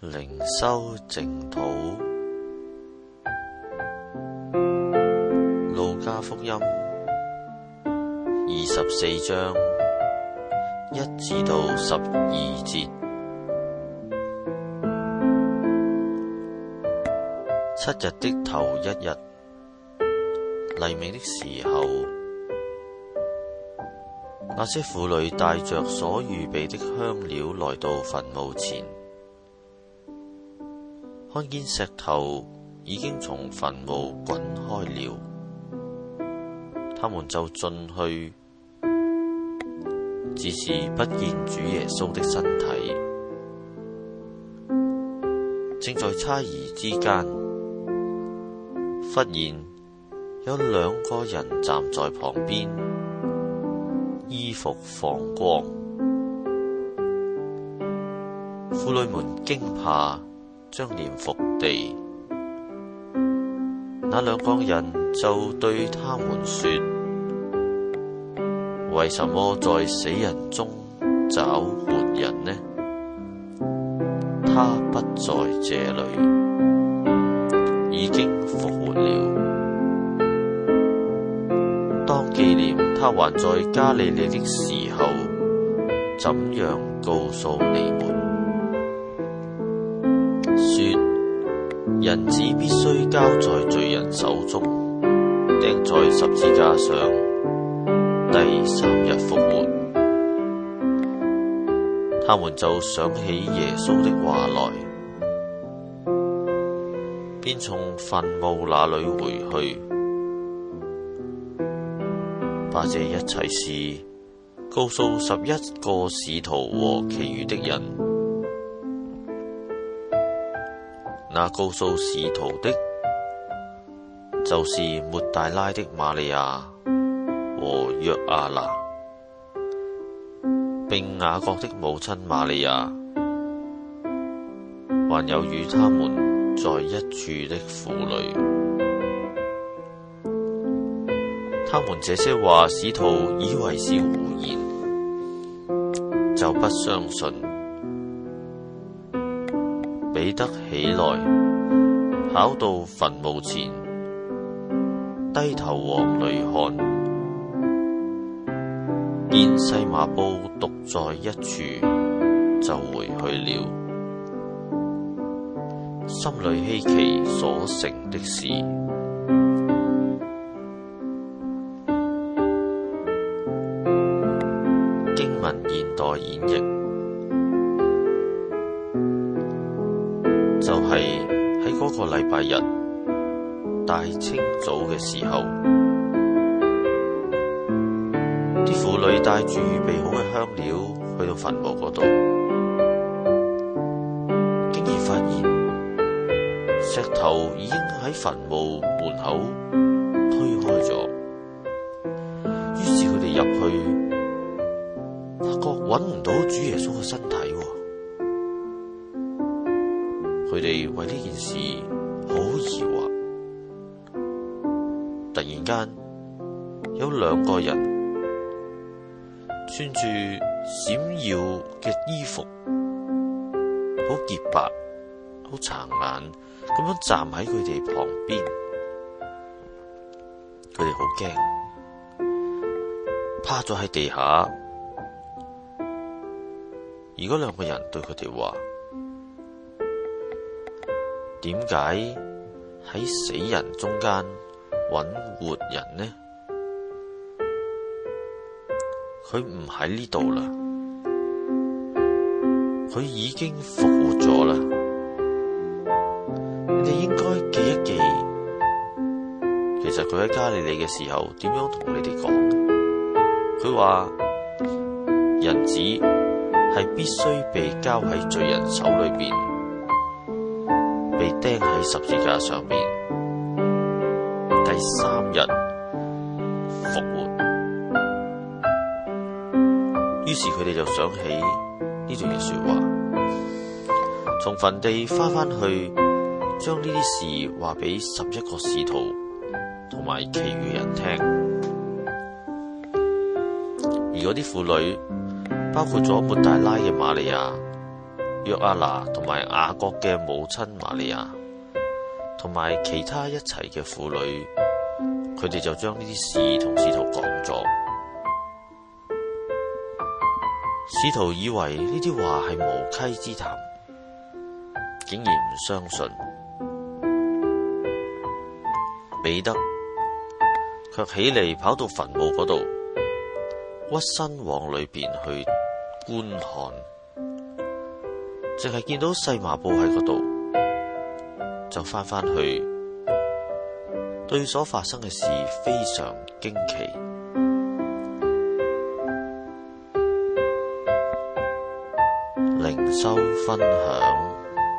靈修淨土，路加福音24章1至12節。7日的頭一日，黎明的時候，那些婦女帶着所預備的香料來到墳墓前，看見石頭已經從墳墓滾開了，他們就進去，只是不見主耶穌的身體。正在猜疑之間，忽然有2個人站在旁邊，衣服放光。婦女們驚怕，將臉伏地。那2個人就對他們說：為什麼在死人中找活人呢？他不在這裡，已經復活了。當紀念他還在加利利的時候，怎樣告訴你們，說人子必須交在罪人手中，釘在十字架上，第3日復活。他們就想起耶穌的話來，便從墳墓那裡回去，把這一切事告訴11個使徒和其餘的人。那告訴使徒的，就是抹大拉的瑪利亞和約阿拿，並雅各的母親瑪利亞，還有與他們在一處的婦女。他們這些話，使徒以為是胡言，就不相信。彼得起來，跑到墳墓前，低頭往裡看，見細麻布獨在一處，就回去了，心裡希奇所成的事。經文現代演繹，就係喺嗰個禮拜日大清早嘅時候，啲婦女帶住預備好嘅香料去到墳墓嗰度，竟然發現石頭已經喺墳墓門口推開咗。於是佢哋入去，發覺揾唔到主耶穌嘅身體喎。佢哋為呢件事好疑惑。突然間有2個人穿住閃耀嘅衣服，好潔白，好殘眼咁樣站喺佢哋旁邊。佢哋好驚，趴咗喺地下。而嗰2個人對佢哋話：點解喺死人中間揾活人呢？佢唔喺呢度啦，佢已經復活咗啦。你哋應該記一記，其實佢喺加利利嘅時候點樣同你哋講呢？佢話人子係必須被交喺罪人手裏邊，被釘喺十字架上面，第3日復活。於是佢哋就想起呢段嘅說話，從墳地返去，將呢啲事話俾11個使徒同埋其餘人聽。而嗰啲婦女包括咗抹大拉嘅瑪利亞、 約阿拿同埋雅各嘅母親瑪利亞，同埋其他一齊嘅婦女，佢哋就將呢啲事同使徒講咗。使徒以為呢啲話係無稽之談，竟然唔相信。彼得卻起嚟跑到墳墓嗰度，屈身往裏邊去觀看，淨係見到細麻布喺嗰度，就返去，對所發生嘅事非常驚奇。靈修分享。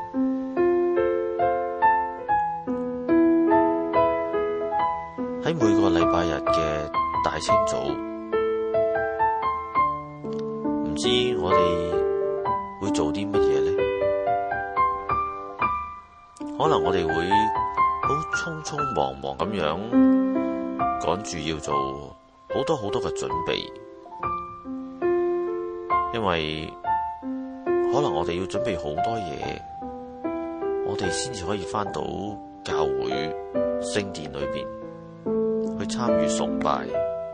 喺每個禮拜日嘅大清早，唔知我哋會做啲乜嘢呢？可能我哋會好匆匆忙忙咁樣趕住要做好多嘅準備，因為可能我哋要準備好多嘢，我哋先至可以返到教會聖殿裏邊去參與崇拜。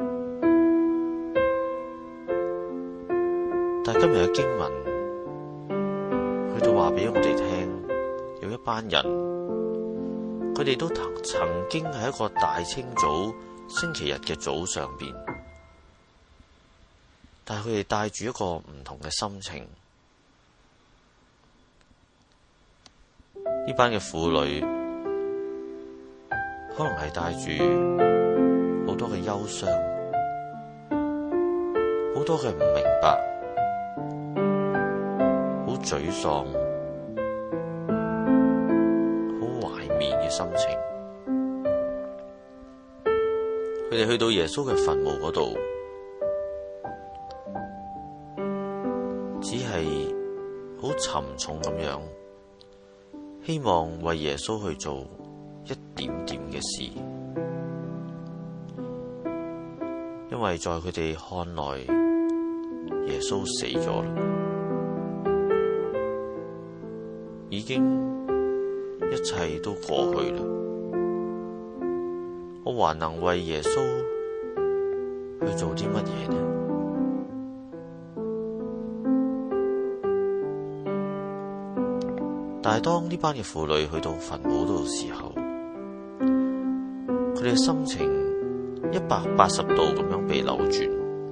但係今日嘅經文去到話俾我哋聽，有一班人，佢哋都曾經喺一個大清早星期日嘅早上邊，但係佢哋帶住一個唔同嘅心情。呢班嘅婦女可能係帶住好多嘅憂傷，好多嘅唔明白，好沮喪，好懷緬嘅心情。佢哋去到耶穌嘅墳墓嗰度，只係好沉重咁樣，希望為耶穌去做一點點嘅事，因為在佢哋看來，耶穌死咗啦，已經一切都過去啦。我還能為耶穌去做啲乜嘢呢？但係當呢班嘅婦女去到墳墓度嘅時候，佢哋嘅心情180度咁樣被扭轉，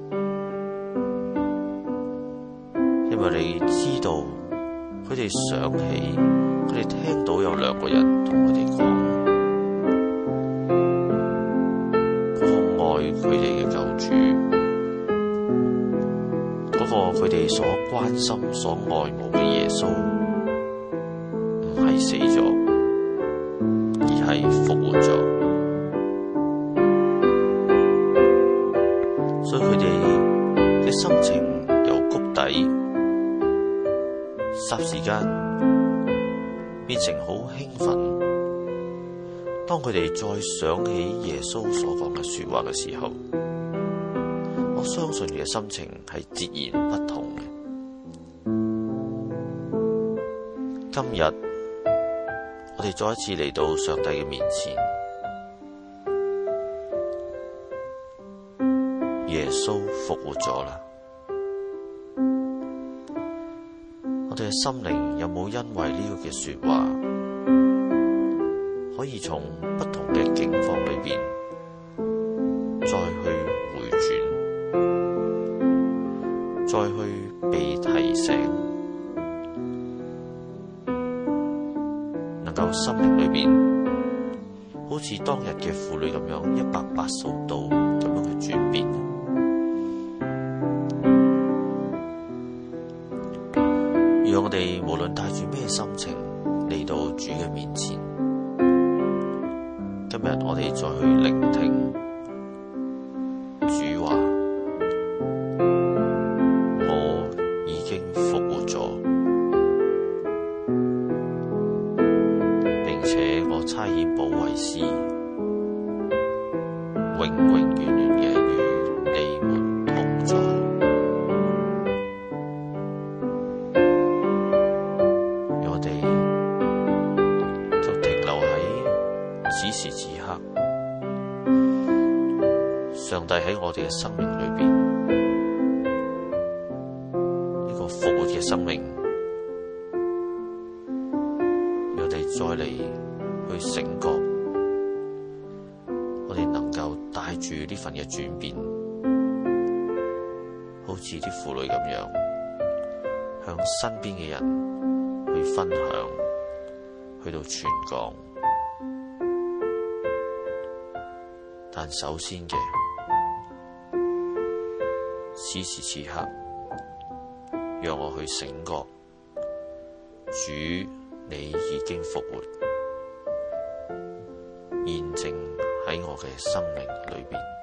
因為你知道佢哋想起，佢哋聽到有兩個人同佢哋講，嗰個愛佢哋嘅救主，嗰個佢哋所關心、所愛慕嘅耶穌，唔係死咗，而係復活咗。所以佢哋嘅心情由谷底霎時間變成好興奮。當佢哋再想起耶穌所講嘅說話嘅時候，我相信佢嘅心情係截然不同嘅。今日我哋再一次嚟到上帝嘅面前，耶穌復活咗啦。我哋嘅心靈有冇因為呢個嘅說話，可以從不同嘅境況裏邊再去回轉，再去被提醒，能夠心靈裏邊好似當日嘅婦女咁樣180度咁樣去轉變。讓我哋無論帶住咩心情嚟到主嘅面前，今日我哋再去聆聽主話，我已經復活咗，並且我差遣保惠師永永遠遠嘅與你們同在。 時此刻，上帝喺我哋嘅生命裏邊，呢個復活嘅生命，讓我哋再嚟去醒覺，我哋能夠帶住呢份嘅轉變，好似啲婦女咁樣，向身邊嘅人去分享，去到傳講。但首先嘅，此時此刻，讓我去醒覺，主你已經復活，現正喺我嘅生命裏邊。